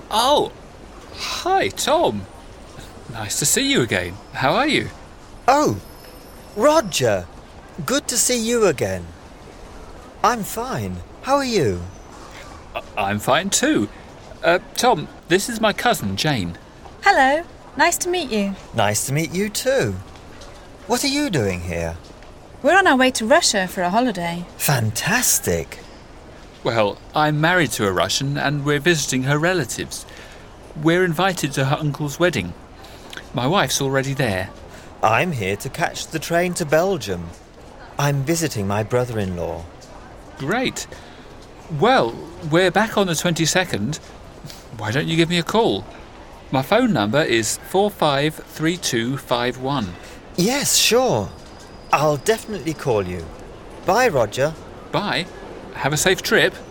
Oh, hi, Tom. Nice to see you again. How are you? Oh, Roger. Good to see you again. I'm fine. How are you? I'm fine too. Tom, this is my cousin, Jane. Hello, nice to meet you. Nice to meet you too. What are you doing here? We're on our way to Russia for a holiday. Fantastic. Well, I'm married to a Russian and we're visiting her relatives. We're invited to her uncle's wedding. My wife's already there. I'm here to catch the train to Belgium. I'm visiting my brother-in-law. Great. Well, we're back on the 22nd. Why don't you give me a call? My phone number is 453251. Yes, sure. I'll definitely call you. Bye, Roger. Bye. Have a safe trip.